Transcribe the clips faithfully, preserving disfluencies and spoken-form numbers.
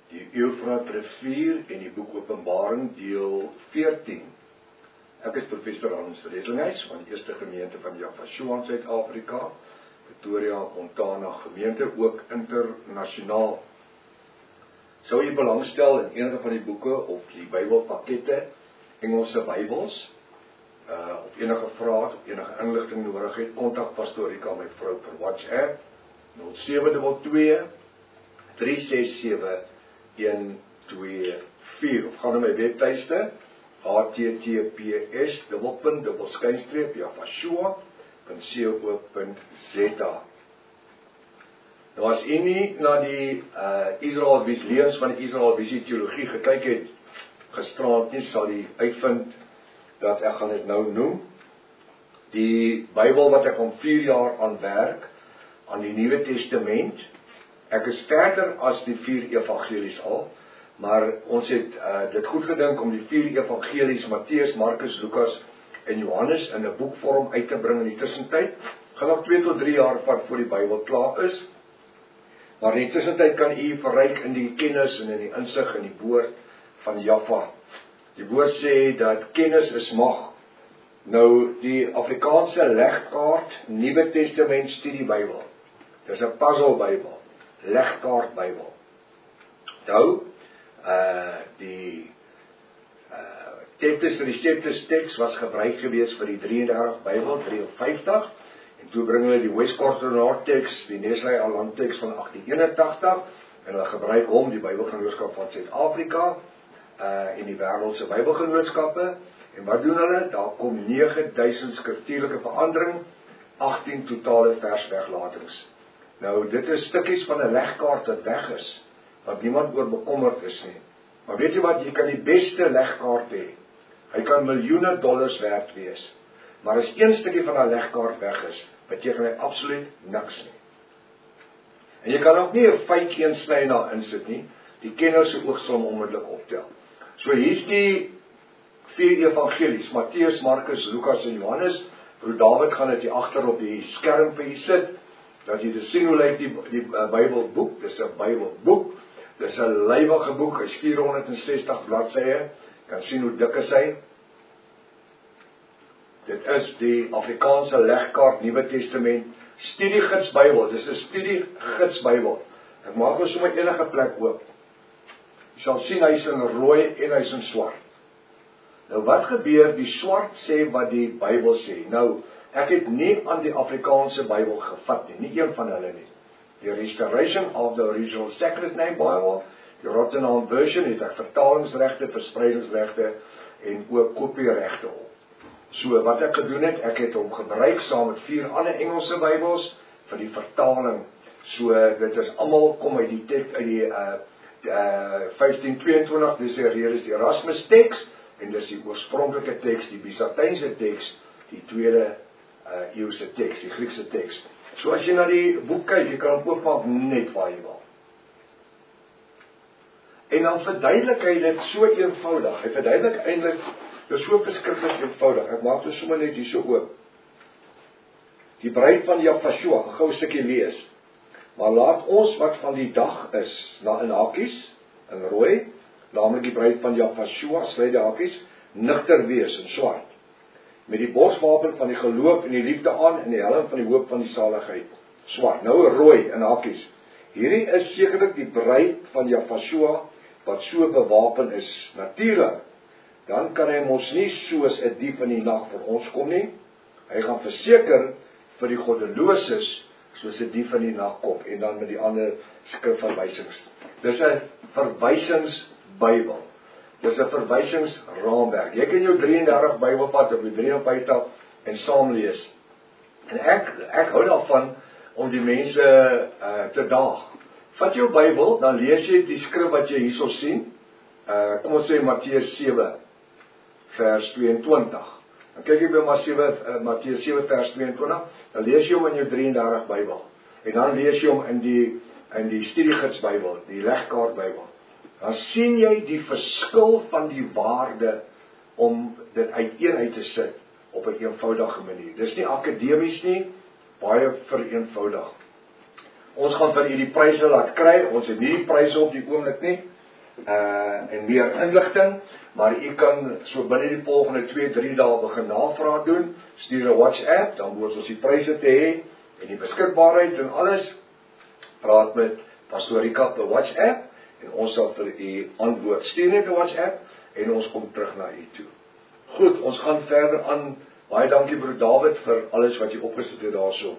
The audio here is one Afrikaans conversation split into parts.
die Eufrat rivier en die boek Openbaring deel veertien. Ek is professor Hans Redlinghuis van die Eerste Gemeente van Javashua in Suid-Afrika, Pretoria, Montana gemeente, ook internasionaal. Sou jy belangstel in enige van die boeke of die Bybelpakkette, Engelse Bybels, uh, of enige vraag of enige inligting nodig het, kontak Pastoor Rika my vrou per WhatsApp nul sewe twee twee drie ses sewe een twee vier of gaan na my webtuiste h t t p s dubbelpunt dubbelskynstreep javashua punt co punt z a. Nou as u nie na die uh, Israel Visie lees van die Israel Visie teologie gekyk het gisterand nie, sal u uitvind dat ek gaan dit nou noem. Die Bybel wat ek om vier jaar aan werk, aan die Nuwe Testament. Ek is verder as die vier evangelies al, maar ons het uh, dit goed gedink om die vier evangelies, Matteus, Markus, Lukas en Johannes in 'n boekvorm uit te bring in die tussentyd. Gaan nog twee tot drie jaar vat voor die Bybel klaar is. Maar in die tussentyd kan u verryk in die kennis en in die insig in die woord van Jahwe. Die woord sê dat kennis is mag. Nou die Afrikaanse legkaart Nuwe Testament studie Bybel. Dis 'n puzzle Bybel, legkaart Bybel. Nou uh die uh Teptus Receptus teks was gebruik gewees vir die drie en dertig Bybel, drie en vyftig. En toe bring hulle die Westcoast teks, die Nestle Aland teks van agtien eenentagtig, en hulle gebruik hom, die Bybelgenootskap van Suid-Afrika, uh, en die wêreldse Bybelgenootskappe. En wat doen hulle? Daar kom nege duisend skriftuurlike verandering, agtien totale versweglatings. Nou, dit is stukkies van 'n legkaart wat weg is, wat niemand oor bekommerd is nie. Maar weet jy wat, jy kan die beste legkaart hê. Hy kan miljoene dollars werd wees. Maar as een stukkie van 'n legkaart weg is, beteken hy absoluut niks nie. En jy kan ook nie 'n fytjie insny en daar insit nie. Die kenner se oog sal hom onmiddellik optel. So hier's die vier evangelies, Matteus, Markus, Lukas en Johannes. Broer David gaan dit hier agter op die skerm vir u sit, dat jy dit sien hoe lyk die, die uh, Bybelboek. Dis 'n Bybelboek. Dis 'n lywige boek, hy's vierhonderdsestig bladsye. Kan sien hoe dik is hy. Dit is die Afrikaanse legkaart Nuwe Testament studiegids Bybel. Dis 'n studiegids Bybel. Ek maak hom sommer enige plek oop. Jy sal sien hy's in rooi en hy's in swart. Nou wat gebeur? Die swart sê wat die Bybel sê. Nou, ek het nie aan die Afrikaanse Bybel gevat nie, nie een van hulle nie. Die Restoration of the Original Sacred Name Bible, die Rotterdam Version het ek vertalingsregte, verspreidingsregte en ook kopieregte op. So wat ek gedoen het, ek het hom gebruik saam met vier ander Engelse Bybels vir die vertaling. So dit is almal kom uit die teks uit die uh, uh, vyftien tweeëntwintig, dis die Redes die Erasmus teks en dis die oorspronklike teks, die Byzantynse teks, die tweede uh, eeuse teks, die Griekse teks. So as jy na die boek kyk, jy kan hom oopmaak net waar jy wil. En dan verduidelik hy dit so eenvoudig. Hy verduidelik eintlik dis so beskryflik eenvoudig. Ek maak dit sommer net hier so oop. Die bruid van Javashua, gou 'n stukkie lees. Maar laat ons wat van die dag is, na in hakies, in rooi, naamlik die bruid van Javashua, sluit die hakies, nigter wees in swart. Met die borswapen van die geloof en die liefde aan en die helm van die hoop van die saligheid. Swart, nou rooi in hakies. Hierdie is sekerlik die bruid van Javashua wat so bewapen is. Natuurlik, dan kan hy mos nie soos 'n dief in die nag vir ons kom nie. Hy gaan verseker vir die goddeloses soos 'n dief in die nag kom en dan met die ander skrifverwysings. Dis 'n verwysingsbybel. Dis 'n verwysingsraamwerk. Jy kan jou drie en dertig Bybel vat op die drie en vyftig en saam lees. En ek ek hou daarvan om die mense uh, te daag. Vat jou Bybel, dan lees jy die skrif wat jy hierso sien. Uh, kom ons sê Matteus sewe vers tweeëntwintig. Dan kyk jy by uh, Matteus sewe vers tweeëntwintig, dan lees jy hom in jou drie en dertig Bybel. En dan lees jy hom in die in die studiegids Bybel, die legkaart Bybel. Dan sien jy die verskil van die waarde om dit uiteen uit te sit op 'n eenvoudige manier. Dis nie akademies nie, baie vereenvoudig. Ons gaan vir u die pryse laat kry, ons het nie die pryse op die oomblik nie, uh, en meer inligting, maar u kan so binne die volgende twee, drie dae begin navraag doen, stuur 'n WhatsApp, dan word ons die pryse te hê, en die beskikbaarheid en alles, praat met Pastor Rika op 'n WhatsApp, en ons sal vir u antwoord. Stuur net 'n WhatsApp, en ons kom terug na u toe. Goed, ons gaan verder aan. Baie dankie broer David vir alles wat jy opgesit het daarso.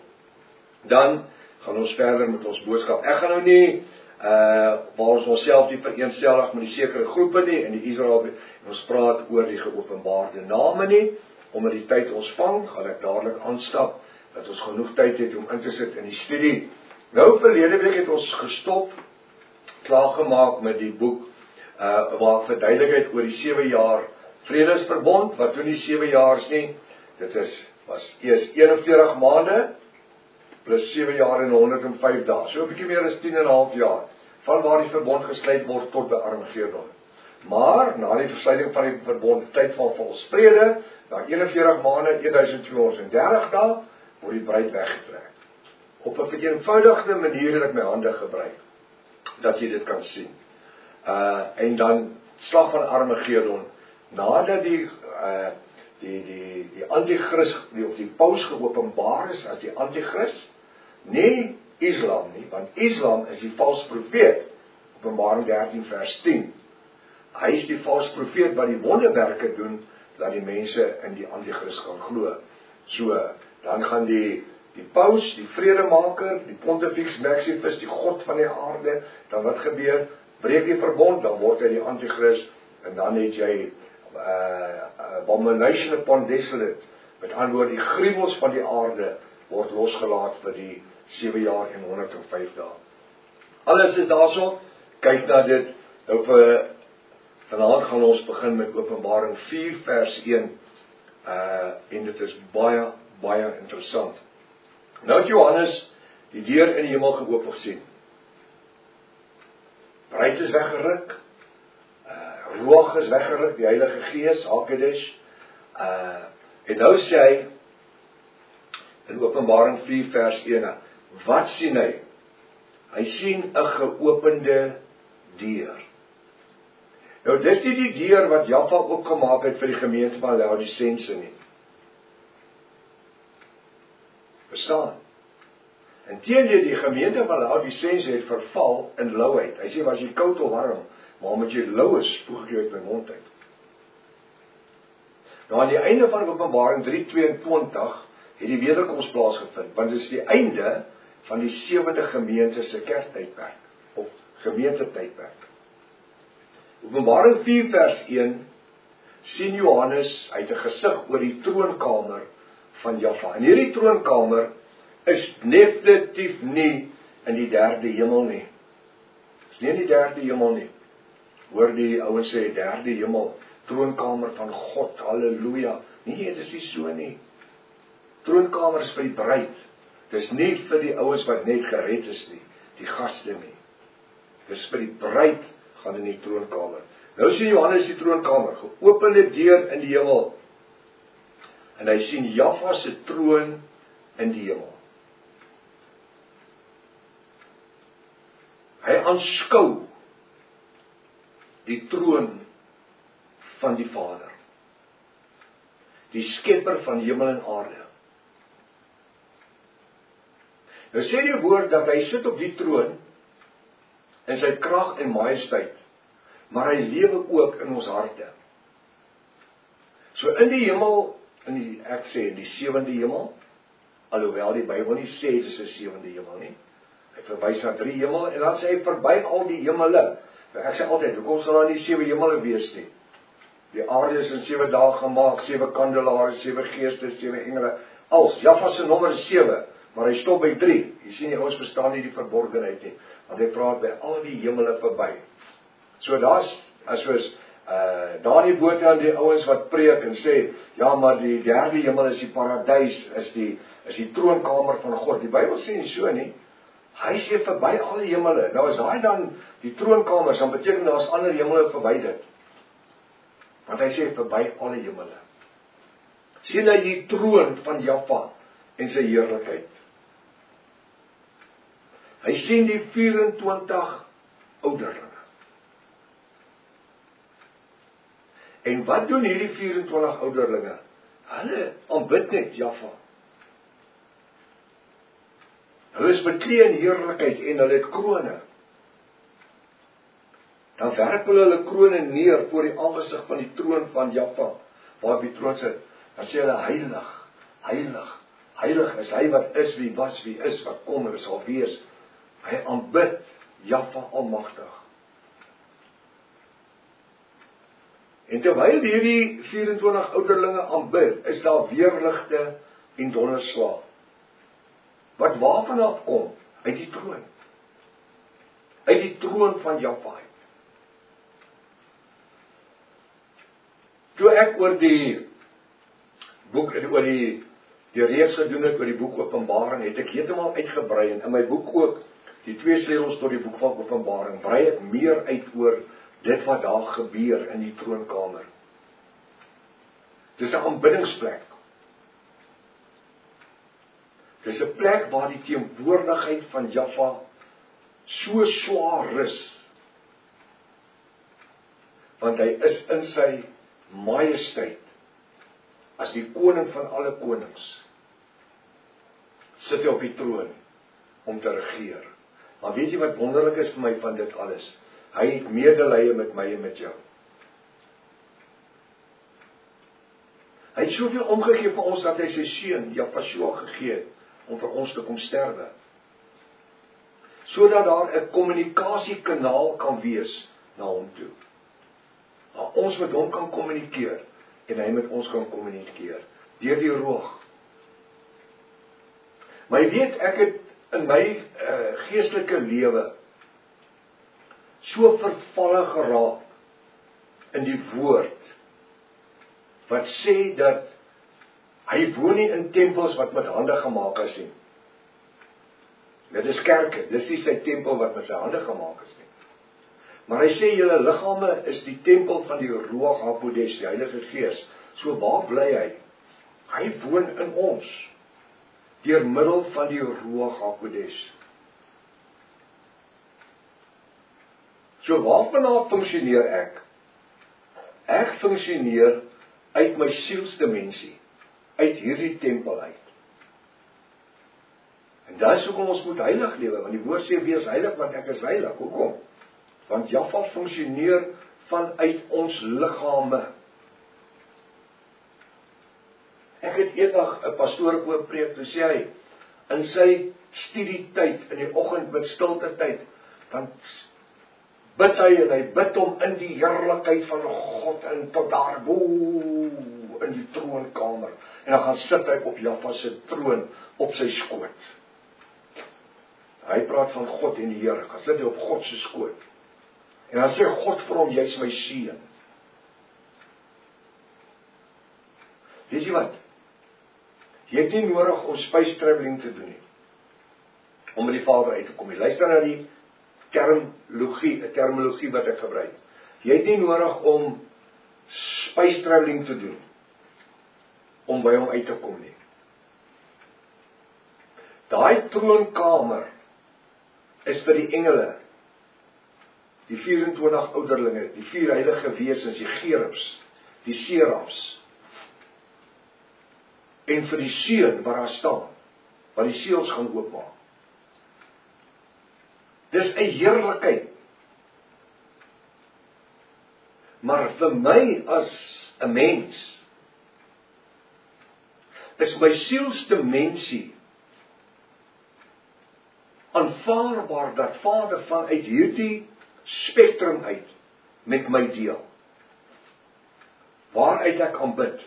Dan gaan ons verder met ons boodskap. Ek gaan nou nie uh waar ons onsself nie vereensgewig met die sekere groepe nie in die Israel, en ons praat oor die geopenbaarde name nie, omdat die tyd ons vang, gaan ek dadelik aanstap, dat ons genoeg tyd het om in te sit in die studie. Nou verlede week het ons gestop, klaargemaak met die boek, uh waar verduidelikheid oor die sewe jaar Vredesverbond, wat toen die sewe jaars nie, dit is, was eers eenenveertig maande, plus sewe jaar en honderd en vyf dae, so 'n bietjie meer as tien en 'n half jaar, van waar die verbond gesluit word tot by Armageddon. Maar, na die versluiting van die verbond, tyd van volsvrede, na eenenveertig maande, twaalf honderd dertig dae, word die bruid weggetrek. Op 'n vereenvoudigde manier het ek my hande gebruik, dat jy dit kan sien. Uh, en dan, slag van Armageddon, nadat die, uh, die, die, die antichrist, die, of die paus geopenbaar is as die antichrist, nie Islam nie, want Islam is die vals profeet, Openbaring dertien vers tien. Hy is die vals profeet wat die wonderwerke doen, dat die mense in die antichrist kan glo. So, dan gaan die, die paus, die vredemaker, die Pontifex Maximus, die God van die aarde, dan wat gebeur? Breek die verbond, dan word hy die antichrist, en dan het jy uh, abomination upon desolate, met ander woorde, die gruwels van die aarde word losgelaat vir die sewe jaar en honderd en vyf dae. Alles is daarso, kyk na dit. Nou vir vanaand gaan ons begin met Openbaring vier vers een, uh, en dit is baie, baie interessant. Nou het Johannes die deur in die hemel geopen gesien. Bruid is weggeruk, uh, Ruach is weggeruk, die Heilige Gees, Hakedesh, uh, en nou sê hy, in Openbaring vier vers een, wat sien hy? Hy sien 'n geopende deur. Nou dis nie die deur wat Jaffa oopgemaak het vir die gemeente van Laodicense nie. Verstaan? Inteendeel, die gemeente van Laodicense het verval in louheid. Hy sê, was jy koud of warm, maar omdat jy lou is, spoeg ek jou uit my mond uit. Nou aan die einde van Openbaring drie tweeëntwintig het die wederkoms plaasgevind, want dit is die einde van die sewende gemeente se kerktydperk, of gemeentetydperk. Openbaring vier vers een, sien Johannes uit 'n gesig oor die troonkamer van Jaffa. En hierdie troonkamer is definitief nie in die derde hemel nie. Is nie in die derde hemel nie. Hoor die ouens sê, derde hemel, troonkamer van God, halleluja. Nee, dit is nie so nie. Troonkamer is vir die bruid. Dit is nie vir die ouens wat net gered is nie, die gaste nie. Dit is vir die bruid, gaan in die troonkamer. Nou sien Johannes die troonkamer, geopende deur in die hemel. En hy sien Jaffa se troon in die hemel. Hy aanskou die troon van die Vader, die skepper van hemel en aarde. Nou sê die woord dat hy sit op die troon in sy krag en majesteit, maar hy lewe ook in ons harte. So in die hemel, in die, ek sê in die sewende hemel, alhoewel die Bybel nie sê dit is 'n sewende hemel nie. Hy verwys na drie hemel en dan sê hy verby al die hemele. Nou ek sê altyd, hoekom sal daar nie sewe hemele wees nie? Die aarde is in sewe dae gemaak, sewe kandelaars, sewe geeste, sewe engele. Als Jaffa se nommer is sewe, maar hy stop by drie. Jy sien, ons verstaan nie die verborgenheid nie, want hy praat by al die hemele verby. So daar's, as soos uh, daar die boete aan die ouens wat preek en sê, ja, maar die derde hemel is die paradys, is die, is die troonkamer van God. Die Bybel sê nie so nie. Hy sê verby al die hemele. Nou as hy dan die troonkamers, dan beteken daar is ander hemele verby dit. Want hy sê verby al die hemele. Sien hy die troon van Jaffa en sy heerlikheid. Hy sien die vyf en twintig ouderlinge. En wat doen hierdie vyf en twintig ouderlinge? Hulle aanbid net Jaffa. Hulle is bekleed in heerlikheid en hulle het krone. Dan werp hulle hulle krone neer voor die aangesig van die troon van Jaffa, waar op die troon sit. Dan sê hulle, heilig, heilig, heilig is hy wat is, wie was, wie is, wat kom en sal wees. Hy aanbid Jaffa almagtig. En terwyl hierdie vyf en twintig ouderlinge aanbid, is daar weerligte en donderslae. Wat waarvan af kom? Uit die troon. Uit die troon van Jaffa. Toe ek oor die boek, oor die, die reeks gedoen het, oor die boek Openbaring, het ek heeltemal uitgebrei, en in my boek ook, die twee sleutels tot die boek van Openbaring, brei ek meer uit oor dit wat daar gebeur in die troonkamer. Dis 'n aanbiddingsplek. Dis 'n plek waar die teenwoordigheid van Jaffa so swaar rus, want hy is in sy majesteit as die koning van alle konings, sit hy op die troon om te regeer. Maar weet jy wat wonderlik is vir my van dit alles? Hy het medelee met my en met jou. Hy het soveel omgegee vir ons dat hy sy seun, Jaffa gegee het, om vir ons te kom sterwe. Sodat daar 'n kommunikasiekanaal kan wees na hom toe. Waar ons met hom kan kommunikeer, en hy met ons kan kommunikeer, deur die roog. Maar jy weet, ek het in my uh, geestelike lewe so vervalle geraak in die woord, wat sê dat hy woon nie in tempels wat met hande gemaak is nie. Dit is kerke, dis nie sy tempel wat met sy hande gemaak is nie. Maar hy sê, julle liggame is die tempel van die Ruach HaKodesh, die Heilige Gees. So waar bly hy? Hy woon in ons, deur middel van die Ruach HaKodesh. So waarvan funksioneer ek? Ek funksioneer uit my sielsdimensie, uit hierdie tempel uit. En dit is hoekom ons moet heilig lewe, want die woord sê, wees heilig, want ek is heilig. Hoekom? Want Jaffa funksioneer vanuit ons liggame. Ek het eendag 'n pastoor oop preek, toe sê hy, in sy studietyd, in die oggend met stilte tyd, dan bid hy en hy bid hom in die heerlikheid van God en tot daar bo in die troonkamer. En dan gaan sit hy op Jaffa se troon op sy skoot. Hy praat van God en die Here, gaan sit hy op God se skoot. En dan sê God vir hom, jy's my seun. Weet jy wat? Jy het nie nodig om space traveling te doen nie, om met die Vader uit te kom nie. Luister na die termologie, 'n termologie wat ek gebruik. Jy het nie nodig om space traveling te doen, om by hom uit te kom nie. Daai troonkamer is vir die engele, die vyf en twintig ouderlinge, die vier heilige wesens, die gerubs, die serafs, en vir die seun wat daar staan, wat die seels gaan oopmaak. Dis 'n heerlikheid. Maar vir my as 'n mens, is my sielsdimensie aanvaarbaar dat Vader vanuit hierdie spektrum uit met my deel, waaruit ek aanbid.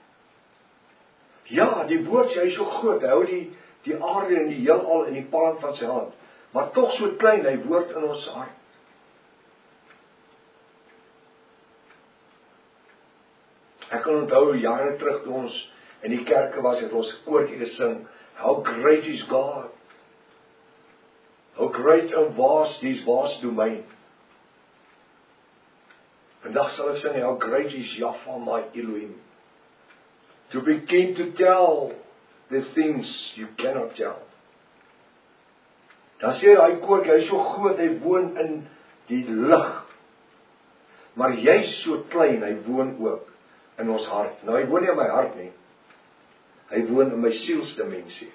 Ja, die woord sê hy is so groot, hy hou die, die aarde en die heelal in die palm van sy hand, maar tog so klein, hy woord in ons hart. Ek kan onthou jare terug toe ons in die kerke was, het ons 'n koortjie gesing, How great is God, how great and vast is vast domein. Vandag sal ek sê, how great is Jaffa my Elohim. To begin to tell the things you cannot tell. Dan sê hy koortjie, hy is so groot, hy woon in die lig. maar jy's so klein, hy woon ook in ons hart. Nou, hy woon nie in my hart nie. Hy woon in my sielsdimensie.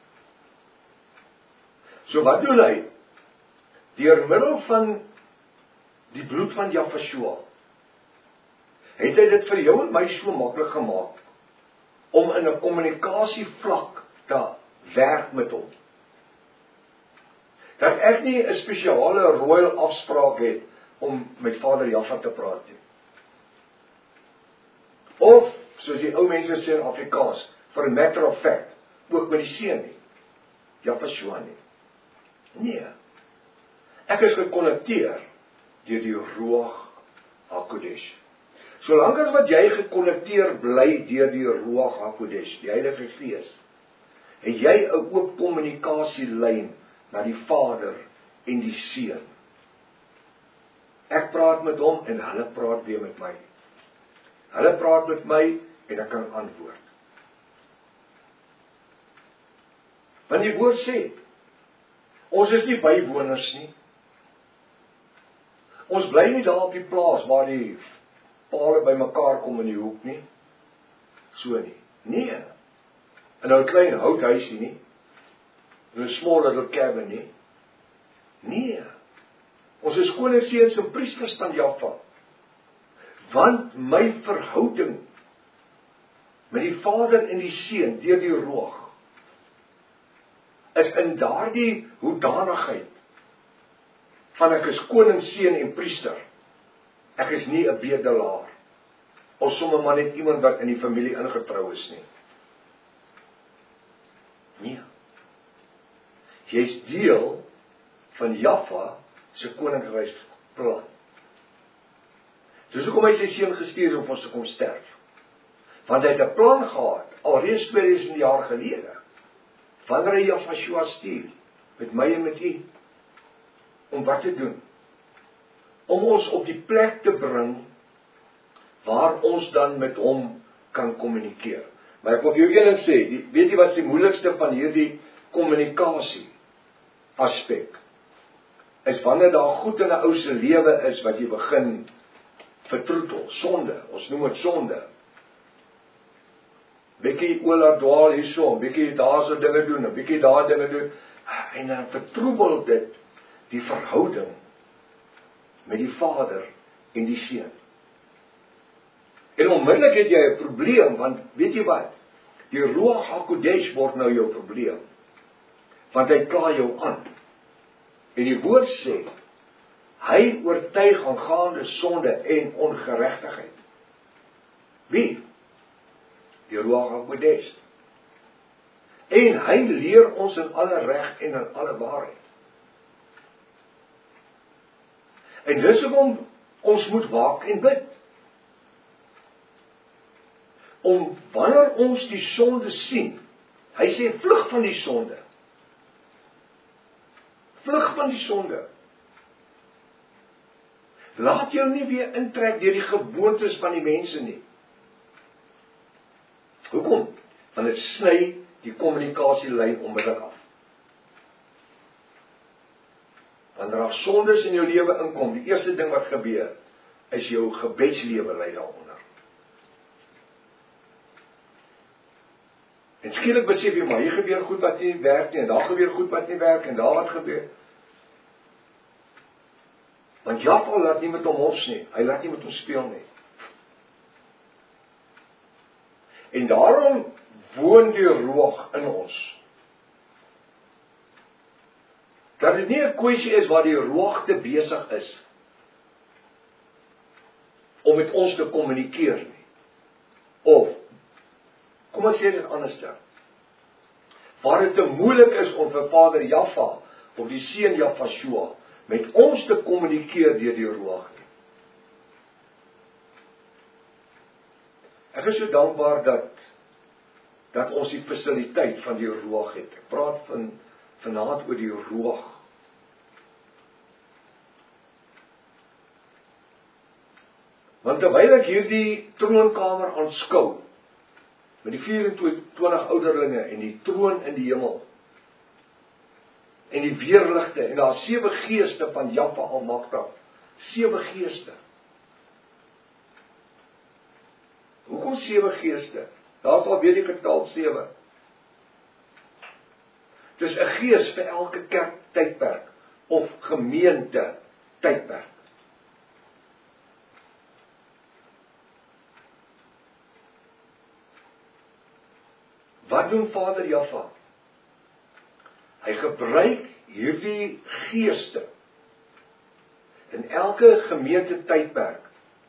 So wat doen hy? Deur middel van die bloed van Jahshua, het hy dit vir jou en my so maklik gemaak, om in 'n kommunikasievlak te werk met hom. Dat ek nie 'n spesiale royal afspraak het, om met Vader Jahwe te praat nie. Of, soos die ou mense sê in Afrikaans, for a matter of fact, ook met die seun nie. Jahshua nie. Nee. Ek is gekonnekteer deur die Ruach HaKodesh. Solank as wat jy gekonnekteer bly deur die Ruach HaKodesh, die Heilige Gees, het jy 'n oop kommunikasielyn na die Vader en die Seun. Ek praat met hom en hulle praat weer met my. Hulle praat met my en ek kan antwoord. Want die woord sê, ons is nie bywoners nie. Ons bly nie daar op die plaas waar die pale bymekaar kom in die hoek nie. So nie. Nee. In 'n klein houthuisie nie. In 'n small little cabin nie. Nee. Ons is koningsseuns en priesters van Jahwe. Want my verhouding met die Vader en die Seun deur die Ruach is in daardie hoedanigheid van ek is koning, seun en priester. Ek is nie 'n bedelaar of sommer maar net iemand wat in die familie ingetrou is nie. Nee. Jy's deel van Jahwe se koninkryksplan. Dis hoekom hy sy seun gestuur om ons te kom sterf. Want hy het 'n plan gehad alreeds tweeduisend jaar gelede. Wanneer hy Jahshua stuur met my en met u om wat te doen? Om ons op die plek te bring waar ons dan met hom kan kommunikeer. Maar ek wil vir jou een ding sê, die, weet jy wat is die moeilikste van hierdie kommunikasie aspek? Is wanneer daar goed in 'n ou se lewe is wat jy begin vertroetel, sonde, ons noem dit sonde. Bietjie oor dwaal hierso, bietjie daar so dinge doen, 'n bietjie daar dinge doen, en dan vertroebel dit die verhouding met die Vader en die Seun. En onmiddellik het jy 'n probleem, want weet jy wat? Die Ruach HaKodesh word nou jou probleem. Want hy kla jou aan. En die woord sê, hy oortuig aangaande sonde en ongeregtigheid. Wie? Die Ruach HaKodesh. En hy leer ons in alle reg en in alle waarheid. En dis hoekom ons moet waak en bid. Om wanneer ons die sonde sien, hy sê vlug van die sonde. Vlug van die sonde. Laat jou nie weer intrek deur die gewoontes van die mense nie. Hoekom? Want dit sny die kommunikasielyn onmiddellik af. Wanneer daar sondes in jou lewe inkom, die eerste ding wat gebeur, is jou gebedslewe lei daaronder. En skielik besef jy, maar hier gebeur goed wat nie werk nie, en daar gebeur goed wat nie werk, en daar wat gebeur. Want Jahwe laat nie met hom hos nie, hy laat nie met hom speel nie. En daarom woon die Ruach in ons. Dat dit nie 'n kwessie is waar die Ruach te besig is om met ons te kommunikeer nie. Of, kom ek sê dit anders dan. Waar dit te moeilik is om vir Vader Jahwe of die Seun Jahshua met ons te kommunikeer deur die Ruach nie. Ek is so dankbaar dat dat ons die fasiliteit van die Ruach het. Ek praat van vanaand oor die Ruach. Want terwyl ek hierdie troonkamer aanskou, met die vyf en twintig ouderlinge en die troon in die hemel, en die weerligte, en daar sewe geeste van Jahwe Almagtig, sewe geeste, Hoekom sewe geeste? Daar is al weer die getal sewe. Dis 'n gees vir elke kerk tydperk of gemeente tydperk. Wat doen Vader Jahwe? Hy gebruik hierdie geeste in elke gemeente tydperk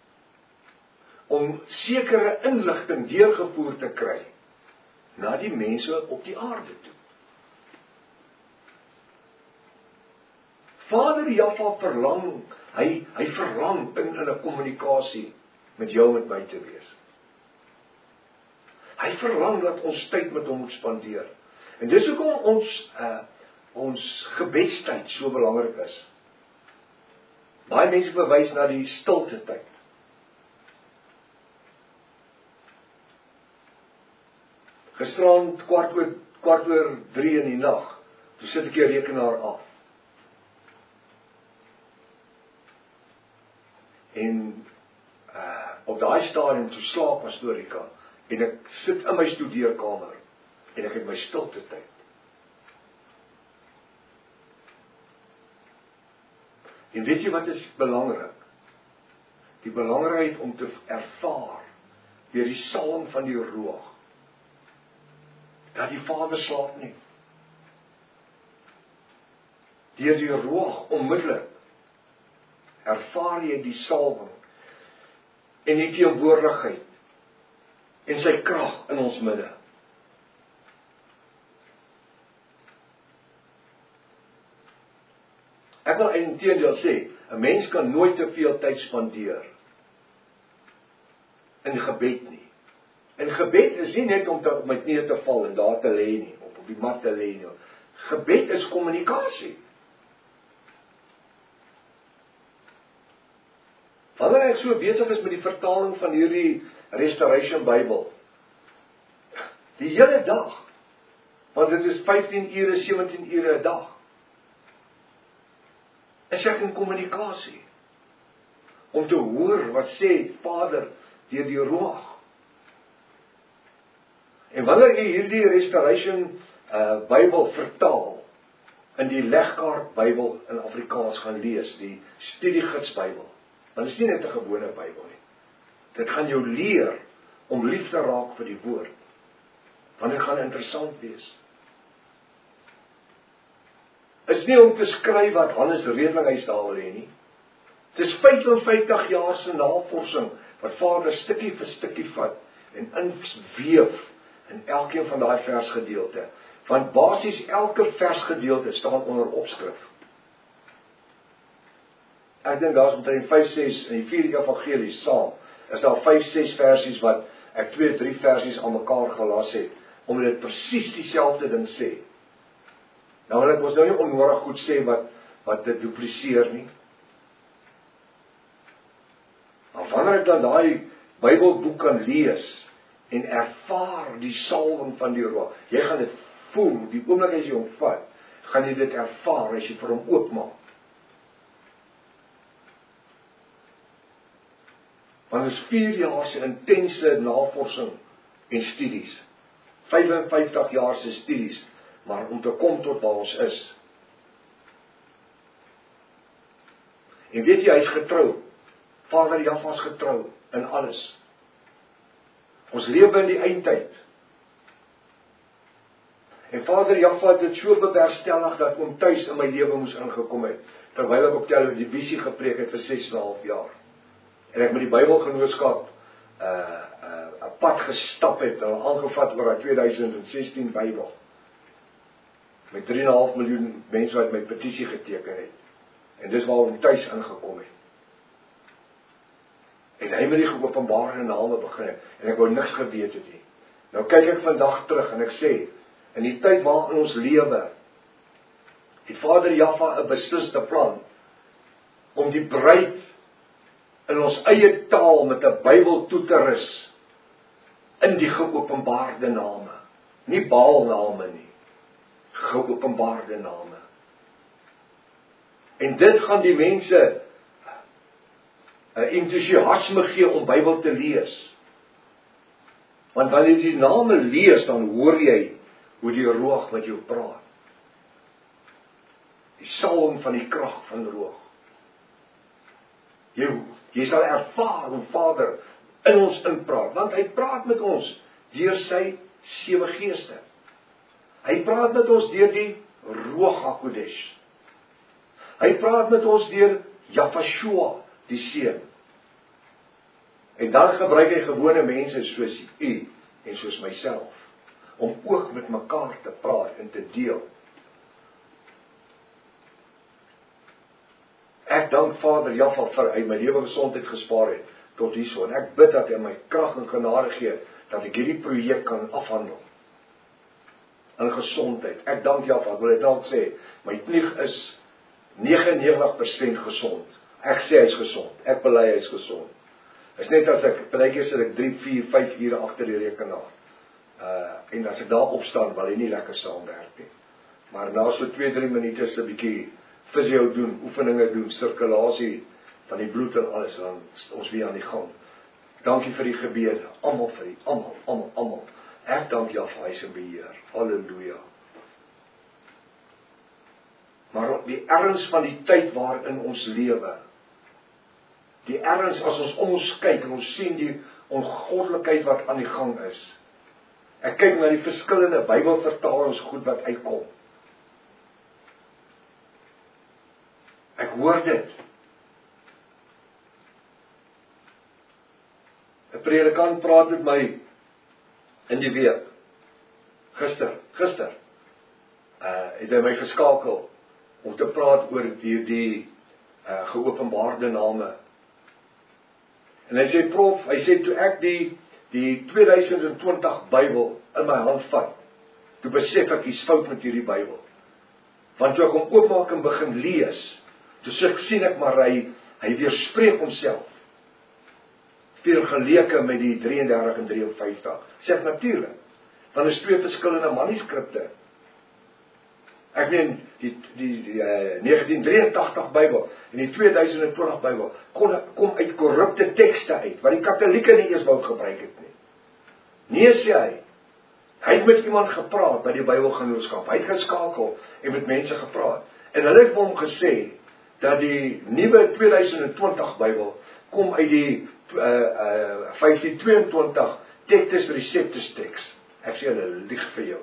om sekere inligting deurgevoer te kry na die mense op die aarde toe. Vader Jahwe verlang, hy, hy verlang in, in 'n kommunikasie met jou en met my te wees. Hy verlang dat ons tyd met hom moet spandeer. En dis hoekom ons uh, ons gebedstyd so belangrik is. Baie mense verwys na die stilte tyd. Gisterand kwart oor kwart oor drie in die nag, toe sit ek die rekenaar af. En uh, op daai stadium toe slaap Pastorika en ek sit in my studeerkamer en ek het my stilte tyd. En weet jy wat is belangrik? Die belangrikheid om te ervaar deur die salwing van die Ruach dat die Vader slaap nie. Deur die Ruach onmiddellik ervaar jy die salwing en die teenwoordigheid en sy krag in ons midde. Ek wil eintlik sê, 'n mens kan nooit te veel tyd spandeer in gebed nie. En gebed is nie net om te op my knieë te val en daar te lê nie, of op die mat te lê nie. Gebed is kommunikasie. Wanneer ek so besig is met die vertaling van hierdie Restoration Bybel, die hele dag, want dit is vyftien ure, sewentien ure 'n dag, is ek in kommunikasie, om te hoor wat sê Vader deur die Ruach. En wanneer jy hierdie Restoration uh, Bybel vertaal, in die Legkaart Bybel in Afrikaans gaan lees, die studiegids Bybel, want dit is nie net 'n gewone Bybel nie. Dit gaan jou leer om lief te raak vir die woord, want dit gaan interessant wees. Is nie om te skryf wat Hannes Redlinghuis daar wil hê nie. Dit is vyfenvyftig jaar se navorsing wat Vader stukkie vir stukkie vat en inweef in elkeen van daai versgedeelte. Want basies elke versgedeelte staan onder opskrif. Ek dink daar's omtrent vyf, ses in die vier evangelies saam, is daar vyf, ses versies wat ek twee, drie versies aan mekaar gelas het, omdat dit presies dieselfde ding sê. Nou wil ek ons nou nie onnodig goed sê wat, wat dit dupliseer nie. Maar wanneer ek dan daai Bybelboek kan lees, en ervaar die salwing van die Ruach, jy gaan dit voel, die oomblik as jy hom vat, gaan jy dit ervaar as jy vir hom oopmaak. Want dit is vier jaar se intense navorsing en studies, vyfenvyftig jaar se studies, maar om te kom tot waar ons is. En weet jy, hy is getrou. Vader Jahwe is getrou in alles. Ons lewe in die eindtyd. En Vader Jahwe het dit so bewerkstellig dat oom tuis in my lewe moes ingekom het, terwyl ek op televisie gepreek het vir ses en 'n half jaar. En ek met die Bybelgenootskap 'n uh, uh, 'n pad gestap het, en aangevat oor daai tweeduisend sestien Bybel. Met drie en 'n half miljoen mense wat my petisie geteken het. En dis waar oom tuis ingekom het. En hy met die geopenbaarde name begin het, en ek wou niks geweet het nie. Nou kyk ek vandag terug en ek sê, in die tyd waarin ons lewe, het Vader Jahwe 'n besliste plan om die bruid in ons eie taal met 'n Bybel toe te rus in die geopenbaarde name, nie Baalname nie, geopenbaarde name. En dit gaan die mense 'n entoesiasme gee om Bybel te lees. Want wanneer jy die name lees, dan hoor jy hoe die Ruach met jou praat. Die salwing van die krag van Ruach. Jy, jy sal ervaar hoe Vader in ons inpraat, want hy praat met ons deur sy sewe geeste. Hy praat met ons deur die Ruach HaKodesh. Hy praat met ons deur Yahshua, die Seun. En dan gebruik hy gewone mense soos u en soos myself, om ook met mekaar te praat en te deel. Ek dank Vader Jahwe vir hy my lewe gesondheid gespaar het tot hierso, en ek bid dat hy my krag en genade gee, dat ek hierdie projek kan afhandel. In gesondheid. Ek dank Jahwe, ek wil dit dalk sê, my knie is negenennegentig persent gesond. Ek sê hy is gesond, ek bely hy is gesond. Is net as ek, partykeer sit ek drie, vier, vyf ure agter die rekenaar. Uh, en as ek daar opstaan, wil hy nie lekker saamwerk nie. Maar na so twee, drie minute is 'n bietjie fisio doen, oefeninge doen, sirkulasie van die bloed en alles, dan ons weer aan die gang. Dankie vir die gebede, almal vir die, almal, almal, almal. Ek dank Jahwe, hy is in beheer. Halleluja. Maar die erns van die tyd waarin ons lewe, die erns as ons om ons kyk en ons sien die ongoddelikheid wat aan die gang is. Ek kyk na die verskillende Bybelvertalings goed wat uitkom. Ek hoor dit. 'n Predikant praat met my in die week. Gister, gister, uh, het hy my geskakel om te praat oor die, die uh, geopenbaarde name. En hy sê, prof, hy sê, toe ek die, die tweeduisend twintig Bybel in my hand vat, toe besef ek, iets fout met hierdie Bybel. Want toe ek hom oopmaak en begin lees, toe sien ek maar, hy, hy weerspreek homself. Vergeleke met die drieëndertig en drieënvyftig. Sê ek natuurlik, want is twee verskillende manuskripte. Ek meen, die, die, die uh, negentien drieëntagtig Bybel en die tweeduisend twintig Bybel kom, kom uit korrupte tekste uit, wat die katholieke nie eers wou gebruik het nie. Nee, sê hy, hy het met iemand gepraat by die Bybelgenootskap, hy het geskakel en met mense gepraat, en hulle het hom gesê, dat die nuwe tweeduisend twintig Bybel kom uit die uh, uh, vyftien tweeëntwintig Textus Receptus teks. Ek sê hulle lieg vir jou.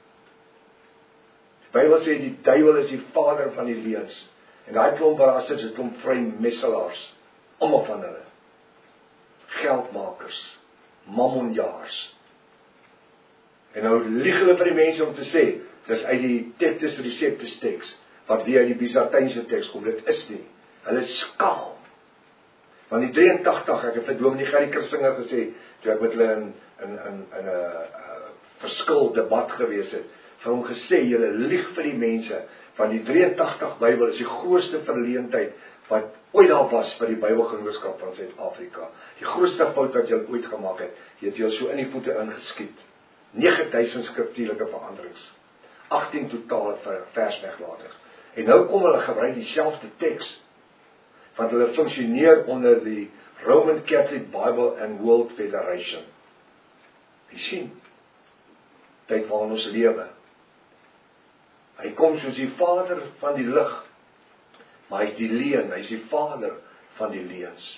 Die Bybel sê die duiwel is die vader van die leuns. En daai klomp verrassers is 'n klomp vrymesselaars. Almal van hulle. Geldmakers, mammonjaars. En nou lieg hulle vir die mense om te sê, dis uit die Textus Receptus teks, wat weer uit die Byzantynse teks kom, dit is nie. Hulle is skaam. Want die drieëntagtig, ek het vir Dominee Gerrie Kersinger gesê, toe ek met hulle in in in in 'n uh, verskil debat gewees het, vir hom gesê, julle lieg vir die mense, van die drieëntagtig Bybel is die grootste verleentheid wat ooit daar was vir die Bybelgenootskap van Suid-Afrika. Die grootste fout wat julle ooit gemaak het, jy het julle so in die voete ingeskiet. nege duisend skriftuurlike veranderings. agttien totale versweglatings. En nou kom hulle gebruik dieselfde teks, want hulle funksioneer onder die Roman Catholic Bible and World Federation. Jy sien, tyd waarin ons lewe. Hy kom soos die vader van die lig, maar hy is die leuen, hy is die vader van die leuns.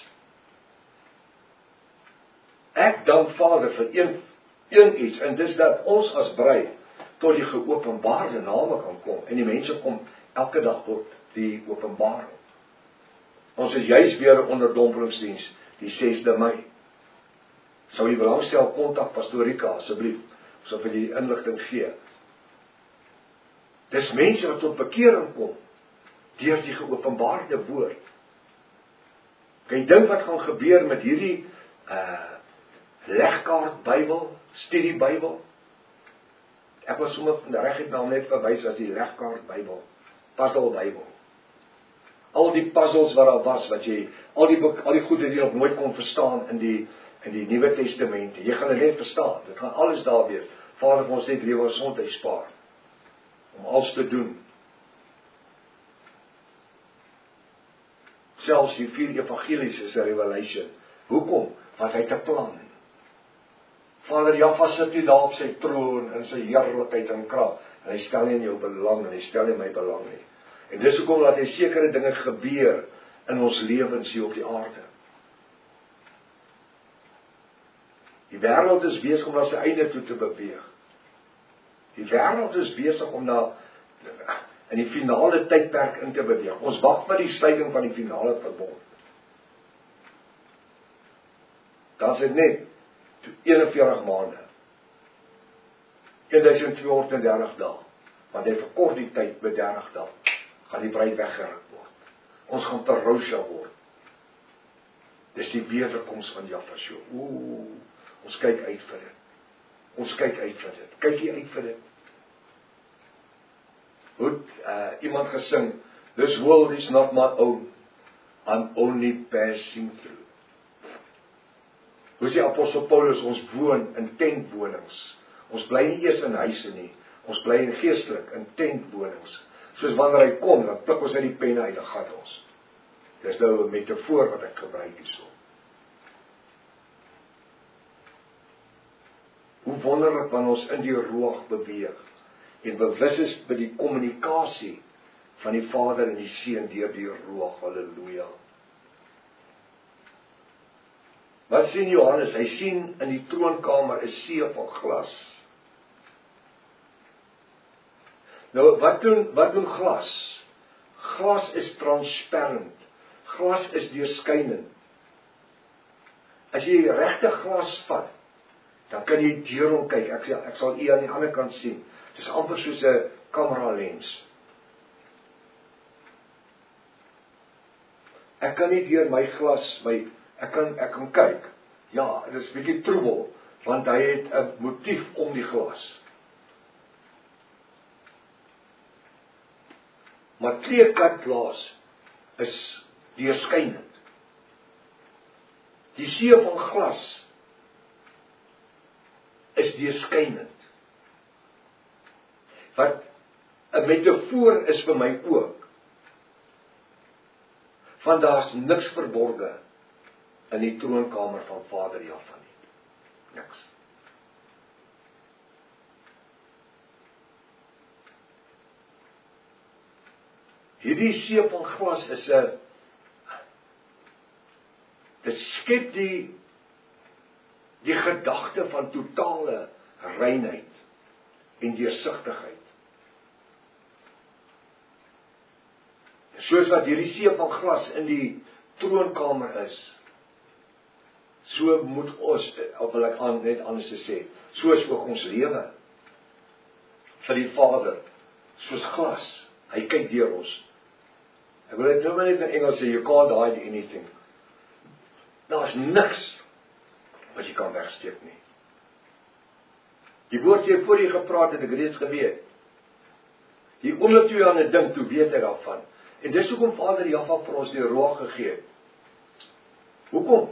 Ek dank Vader vir een, een iets, en dis dat ons as bruid tot die geopenbaarde name kan kom, en die mense kom elke dag tot die openbaring. Ons is juist weer onder dompelingsdiens, die sesde Mei. Sou jy belangstel, kontak Pastoor Rika, asseblief, so vir die inligting gee. Dis mense wat tot bekering kom, deur die geopenbaarde woord. Kan jy dink wat gaan gebeur met hierdie uh, legkaart Bybel, studie Bybel? Ek was sommer reguit na hom net verwys as die legkaart Bybel, puzzle Bybel. Al die puzzles wat daar was, wat jy, al die, al die goed wat jy nog nooit kon verstaan in die, in die Nuwe Testamente, jy gaan dit net verstaan, dit gaan alles daar wees. Vader, ons net lewe gesondheid spaar, om alles te doen. Selfs die vier evangelies is 'n revelation. Hoekom? Want hy het 'n plan. Vader Jahwe sit nie daar op sy troon in sy heerlikheid en krag en hy stel nie in jou belang en hy stel nie in my belang nie. En dis hoekom dat hy sekere dinge gebeur in ons lewens hier op die aarde. Die wêreld is besig om na sy einde toe te beweeg. Die wêreld is besig om na in die finale tydperk in te beweeg. Ons wag vir die sluiting van die finale verbond. Dan is dit net eenenveertig maande. twaalf honderddertig dae. Want hy verkort die tyd met dertig dae. Gaan die bruid weggeruk word. Ons gaan Parousia word. Dis die wederkoms van Jahwe. Ooh, ons kyk uit vir dit. Ons kyk uit vir dit. Kyk jy uit vir dit? Goed, uh, iemand gesing, this world is not my own, I'm only passing through. Hoe sê apostel Paulus, ons woon in tentwonings. Ons bly nie eers in huise nie, ons bly in geestelik, in tentwonings. Soos wanneer hy kom, dan pluk ons uit die penne uit, dan gaan ons. Dis nou 'n metafoor wat ek gebruik hierso. Hoe wonderlik wanneer ons in die ruach beweeg en bewus is by die kommunikasie van die Vader en die Seun deur die ruach. Halleluja. Wat sien Johannes? Hy sien in die troonkamer 'n see van glas. Nou, wat doen, wat doen glas? Glas is transparant. Glas is deurskynend. As jy die regte glas vat, dan kan jy deur hom kyk. Ek, ek sal u aan die ander kant sien. Dit is amper soos 'n kamera lens. Ek kan nie deur my glas, my, ek kan, ek kan kyk. Ja, dit is bietjie troebel, want hy het 'n motief om die glas. Maar kleurkatglas is deurskynend. Die see van glas is deurskynend. Wat 'n metafoor is vir my ook. Want daar's niks verborge in die troonkamer van Vader Jahwe nie. Niks. Hierdie see van glas is 'n dit skep die die gedagte van totale reinheid en deursigtigheid. Soos wat hierdie see van glas in die troonkamer is, so moet ons, of wil ek aan, net anders sê, soos ook ons lewe vir die Vader, soos glas. Hy kyk deur ons. Ek wil dit nou maar net in Engels sê, you can't hide anything. Daar is niks wat jy kan wegsteek nie. Die woord sê, voor jy gepraat het, ek reeds geweet. Die oomblik toe jy aan 'n ding, toe weet ek daarvan. En dis hoekom Vader Jahwe vir ons die ruach gegee het. Hoekom?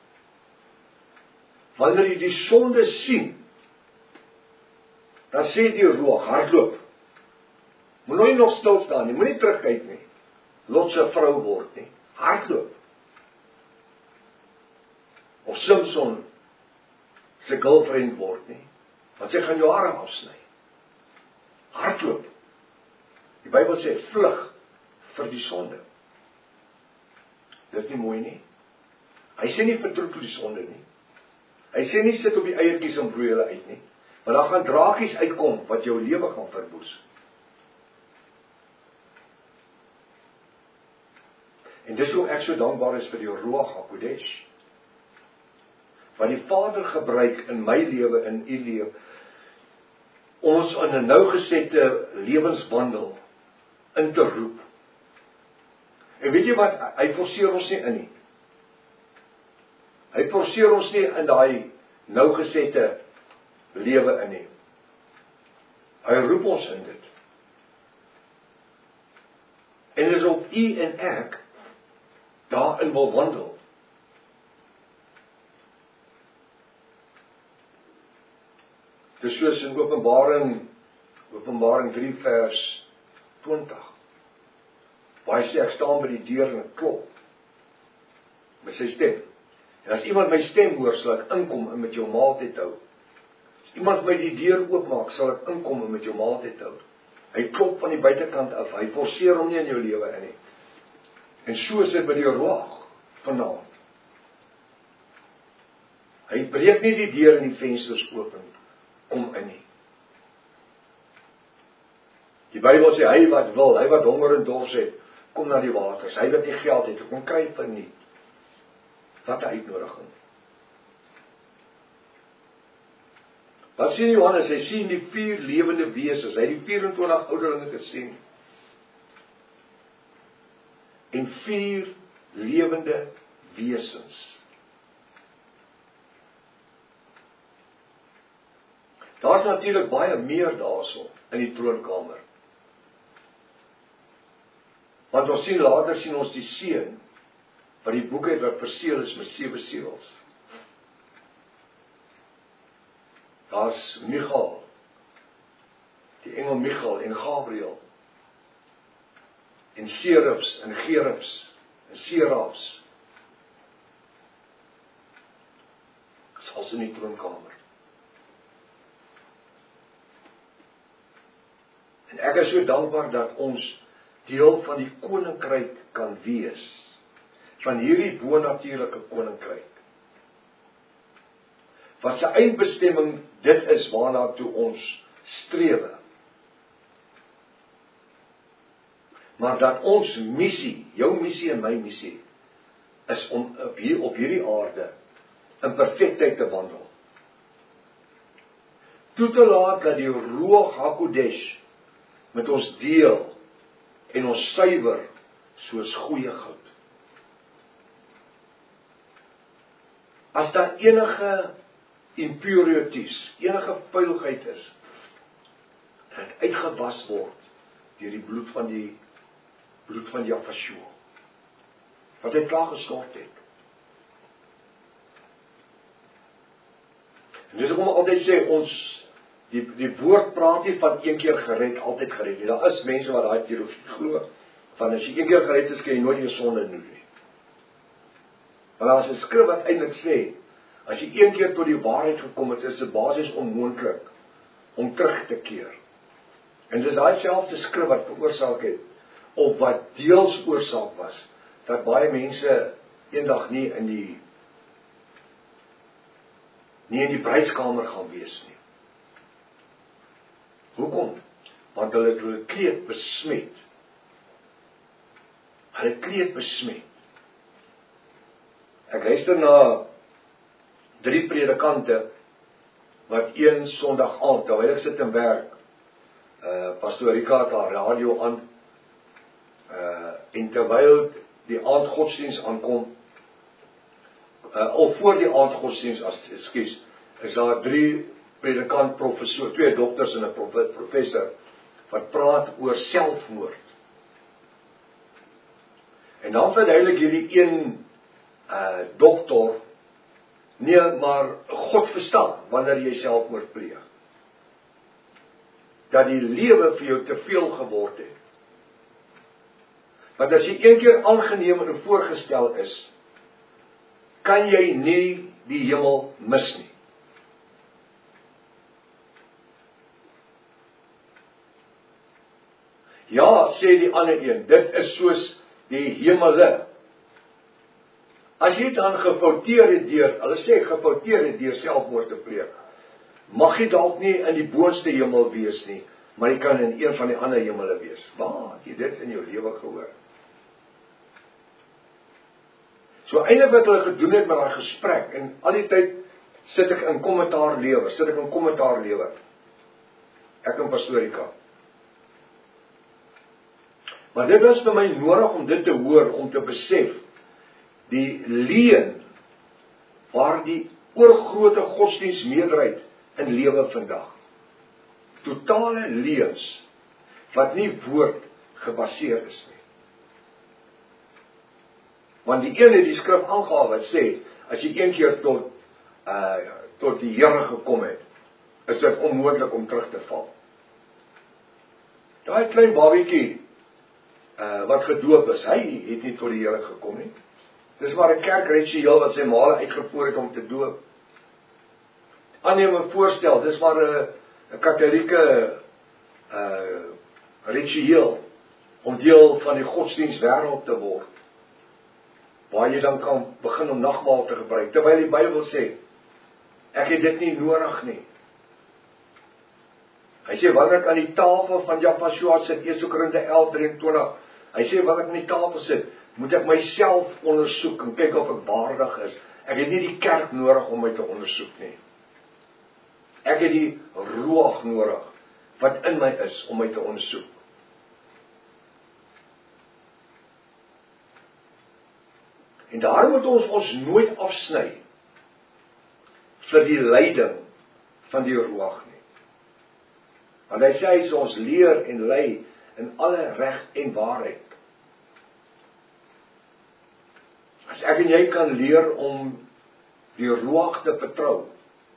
Wanneer jy die sonde sien, dan sê die ruach, hardloop. Moet nooit nog stil staan nie, moet nie terugkyk nie. Lot se vrou word nie, hardloop. Of Samson se girlfriend word nie, want sy gaan jou arm afsny. Hardloop. Die Bybel sê, vlug vir die sonde. Dit is nie mooi nie. Hy sê nie vertroetel die sonde nie. Hy sê nie sit op die eiertjies en broei hulle uit nie, want daar gaan draakies uitkom wat jou lewe gaan verwoes. En dis hoe ek so dankbaar is vir die Ruach HaKodesh. Wat die Vader gebruik in my lewe, in u lewe, ons in 'n nougesette lewenswandel in te roep. En weet jy wat, hy forceer ons nie in nie. Hy forceer ons nie in daai nougesette lewe in nie. Hy roep ons in dit. En dit is op u en ek daarin wil wandel. Dit is soos in Openbaring, Openbaring drie vers twintig. Waar hy sê, ek staan by die deur en ek klop. Met sy stem. En as iemand my stem hoor, sal ek inkom en met jou maaltyd hou. iemand my die deur oopmaak, sal ek inkom en met jou maaltyd hou. Hy klop van die buitekant af, hy forceer hom nie in jou lewe in nie. En so is dit by die Ruach vanaand. Hy breek nie die deur en die vensters open, kom in nie. Die Bybel sê, hy wat wil, hy wat honger en dors het, kom na die waters, hy wat nie geld het, kom kry vir nie. Wat 'n uitnodiging. Wat sien Johannes? Hy sien die vier lewende wesens, hy het die vyf en twintig ouderlinge gesien. En vier lewende wesens. Daar's natuurlik baie meer daarso in die troonkamer. Want ons sien later sien ons die seun wat die boek het wat verseël is met sewe seels. Daar's Michael, die engel Michael en Gabriel, en serafs en gerubs en serafs. Dis als in die troonkamer. En ek is so dankbaar dat ons deel van die koninkryk kan wees, van hierdie bonatuurlike koninkryk, wat sy eindbestemming dit is waarna toe ons strewe. Maar dat ons missie, jou missie en my missie, is om op, hier, op hierdie aarde in perfektheid te wandel. Toe te laat dat die Ruach HaKodesh met ons deel en ons suiwer soos goeie goud. As daar enige impurities, enige vuiligheid is, dat het uitgewas word deur die bloed van die bloed van Yahshua, wat hy klaar gestort het. En dis hoekom altyd sê ons, die, die woord praat nie van een keer gered, altyd gered nie. Daar is mense wat daai teologie glo, van as jy een keer gered is, kan jy nooit jou sonde doen nie. Maar daar is 'n skrif wat eintlik sê, as jy een keer tot die waarheid gekom het, is dit basies onmoontlik om terug te keer. En dis daai selfde skrif wat veroorsaak het, of wat deels oorsaak was, dat baie mense eendag nie in die nie in die bruidskamer gaan wees nie. Hoekom? Want hulle het hulle kleed besmet. Hulle kleed besmet. Ek luister na drie predikante wat een Sondag aand, terwyl ek sit en werk, uh, Pastoor Rika het haar radio aan, uh, en terwyl die aandgodsdiens aankom, uh, of voor die aandgodsdiens, as ekskuus, is daar drie predikant professor, twee dokters en 'n professor, wat praat oor selfmoord. En dan verduidelik hierdie een uh, dokter, nee, maar God verstaan wanneer jy selfmoord pleeg. Dat die lewe vir jou te veel geword het. Want as jy een keer aangeneem en voorgestel is, kan jy nie die hemel mis nie. Ja, sê die ander een, dit is soos die hemele. As jy dan gefouteer het deur, hulle sê gefouteer het deur selfmoord te pleeg, mag jy dalk nie in die boonste hemel wees nie, maar jy kan in een van die ander hemele wees. Waar het jy dit in jou lewe gehoor? So eintlik wat hulle gedoen het met daai gesprek, en al die tyd sit ek in kommentaar lewer, sit ek in kommentaar lewer. Ek en Pastoor Rika. Maar dit was vir my nodig om dit te hoor, om te besef, die leuen, waar die oorgrootte godsdienstmeerderheid in lewe vandag. Totale leuns, wat nie woord gebaseer is nie. Want die ene die skrif aangehaal wat sê, as jy een keer tot, uh, tot die Here gekom het, is dit onmoontlik om terug te val. Daai klein babietjie, uh, wat gedoop is, hy het nie tot die Here gekom nie. Dis maar 'n kerkritueel wat sy maale uitgevoer het om te doop. aanneem en voorstel, dis maar 'n 'n katholieke uh, ritueel om deel van die godsdienstwêreld te word, waar jy dan kan begin om nagmaal te gebruik, terwyl die Bybel sê, ek het dit nie nodig nie. Hy sê, wanneer ek aan die tafel van Japashua sit, Eerste Korinte elf drieëntwintig, hy sê, wanneer ek aan die tafel sit, moet ek myself ondersoek en kyk of ek waardig is. Ek het nie die kerk nodig om my te ondersoek nie. Ek het die Ruach nodig, wat in my is, om my te ondersoek. En daarom moet ons ons nooit afsny vir die leiding van die Ruach nie. Want hy sê, hy sê ons leer en lei in alle reg en waarheid. As ek en jy kan leer om die Ruach te vertrou,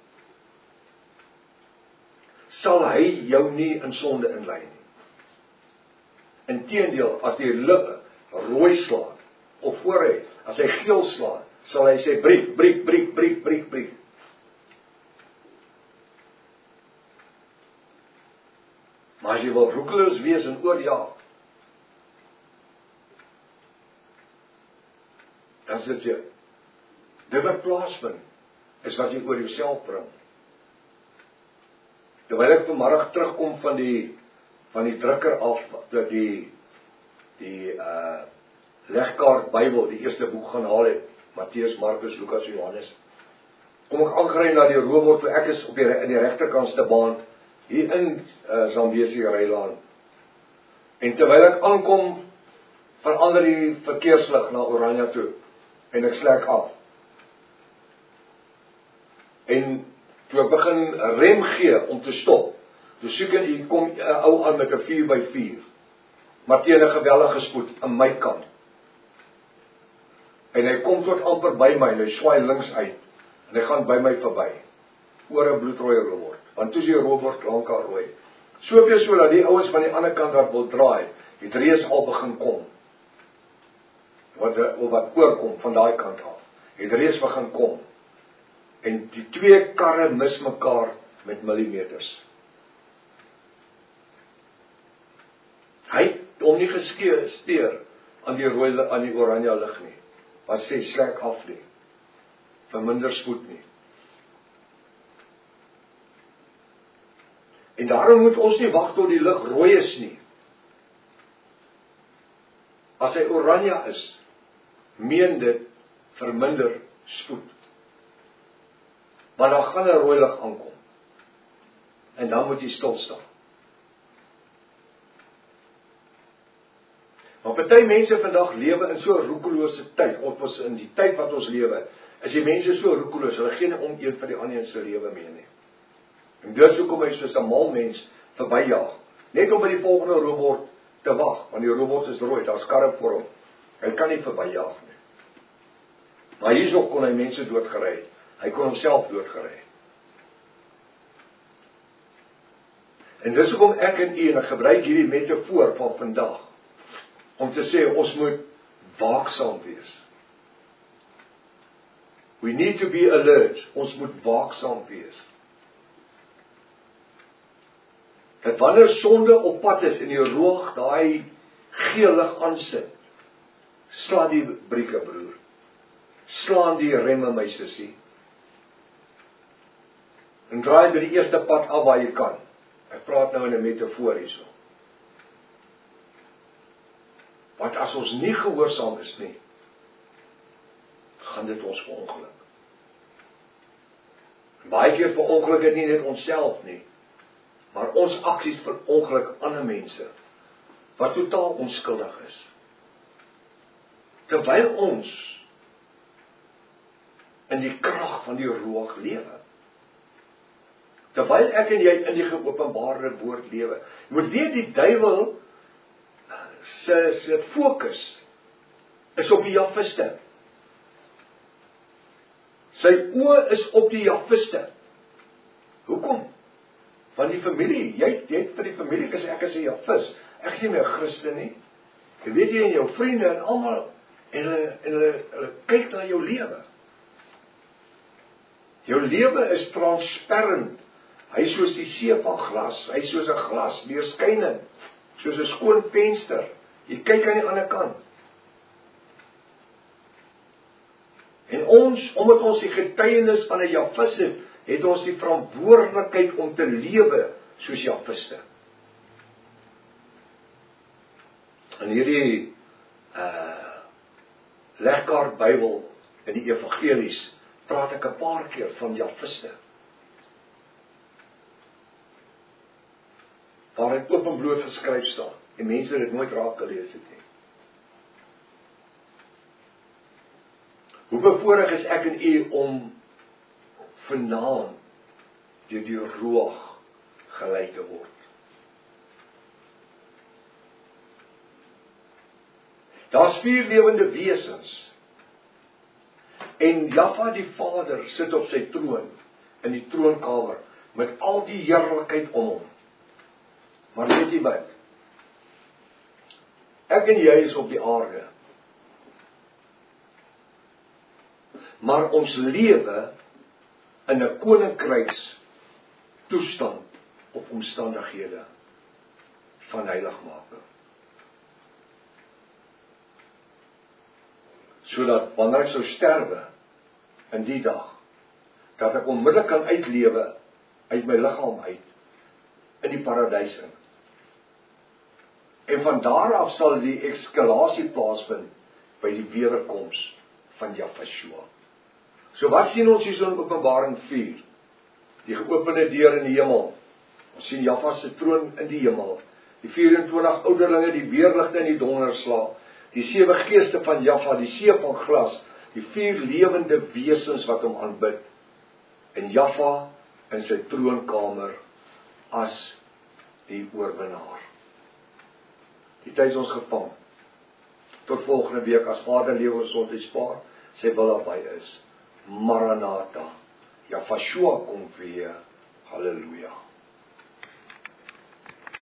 sal hy jou nie in sonde inlei nie. Inteendeel, as die lig rooi slaan, of voor hy, as hy geel slaan, sal hy sê, briek, briek, briek, briek, briek, briek. Maar as jy wil roekeloos wees en oorjaag, dan sit jy, dit wat plaasvind, is wat jy oor jouself bring. Terwyl ek vanmiddag terugkom van die, van die drukker af, die, die, uh, legkaart Bybel, die eerste boek gaan haal het, Matteus, Markus, Lukas, Johannes, kom ek aangery na die Roebord, waar ek is op die, in die regterkantste baan, hier in uh, Zambesi Rylaan. En terwyl ek aankom, verander die verkeerslig na oranje toe, en ek slek af. En toe ek begin rem gee om te stop, toe soek ek, hier kom 'n uh, ou aan met 'n vier by vier, maar teen 'n geweldige spoed, aan my kant. En hy kom tot amper by my, en hy swaai links uit, en hy gaan by my verby, oor 'n bloedrooi Roebord, want toe is die Roebord lankal rooi. Soveel so dat die ouens van die ander kant wat wil draai, het reeds al begin kom, wat, wat oorkom van daai kant af, het reeds begin kom, en die twee karre mis mekaar met millimeters. Hy het hom nie gesteer aan die rooi, aan die oranje lig nie, wat sê slek af nie, verminder spoed nie. En daarom moet ons nie wag tot die lig rooi is nie. As hy oranje is, meen dit verminder spoed. Maar dan gaan 'n rooi lig aankom. En dan moet jy stil staan. Maar party mense vandag lewe in so 'n roekelose tyd, of ons in die tyd wat ons lewe, is die mense so roekeloos, hulle geen om een vir die ander se lewe mee nie. En dis hoekom hy soos 'n mal mens verbyjaag, net om by die volgende Roebord te wag, want die Roebord is rooi, daar's karre voor hom. Hy kan nie verbyjaag nie. Maar hierso kon hy mense doodgery. Hy kon homself doodgery. En dis hoekom ek en u, en ek gebruik hierdie metafoor van vandag, om te sê, ons moet waaksaam wees. We need to be alert. Ons moet waaksaam wees. Dat wanneer sonde op pad is, en die Ruach daai geel lig aansit, slaan die brieke, broer. Slaan die remme, my sussie. En draai by die eerste pad af waar jy kan. Ek praat nou in 'n metafoor hierso. Want as ons nie gehoorsaam is nie, gaan dit ons verongeluk. Baie keer verongeluk dit nie net onsself nie, maar ons aksies verongeluk ander mense, wat totaal onskuldig is. Terwyl ons in die krag van die Ruach lewe. Terwyl ek en jy in die geopenbaarde woord lewe. Jy moet weet, die duiwel se se fokus is op die Jafiste. Sy oë is op die Jafiste. Hoekom? Want die familie, jy het vir die familie gesê, ek is 'n Jafis. Ek is nie meer 'n Christen nie. Jy weet jy en jou vriende en almal, en hulle, en hulle, hulle kyk na jou lewe. Jou lewe is transparant. Hy is soos die see van glas, hy is soos 'n glas, deurskynend, soos 'n skoon venster. Jy kyk aan die ander kant. En ons, omdat ons die getuienis van 'n Jafis is, het ons die verantwoordelikheid om te lewe soos Jafiste. In hierdie uh, legkaart Bybel in die evangelies praat ek 'n paar keer van Jafiste. Waar dit oop en bloot geskryf staan en mense dit nooit raak gelees het nie. Hoe bevoorreg is ek en u om vanaand deur die Ruach gelei te word. Daar's vier lewende wesens. En Jaffa die Vader sit op sy troon in die troonkamer met al die heerlikheid om hom. Maar weet jy wat? Ek en jy is op die aarde. Maar ons lewe in 'n koninkryks toestand of omstandighede van heiligmaking. Sodat wanneer ek sou sterwe in die dag, dat ek onmiddellik kan uitlewe uit my liggaam uit in die paradys in. En van daar af sal die ekskalasie plaasvind by die wederkoms van Jafashua. So wat sien ons hier in Openbaring vier? Die geopende deur in die hemel. Ons sien Jaffa se troon in die hemel. Die vyf-en-twintig ouderlinge, die weerligte en die donderslag. Die sewe geeste van Jaffa, die see van glas. Die vier lewende wesens wat hom aanbid. En Jaffa in sy troonkamer as die oorwinnaar. Die tyd is ons gevang. Tot volgende week as Vader lewe ons gesondheid spaar, sy wil daarby is. Maranatha. Jafashua kom weer. Halleluja.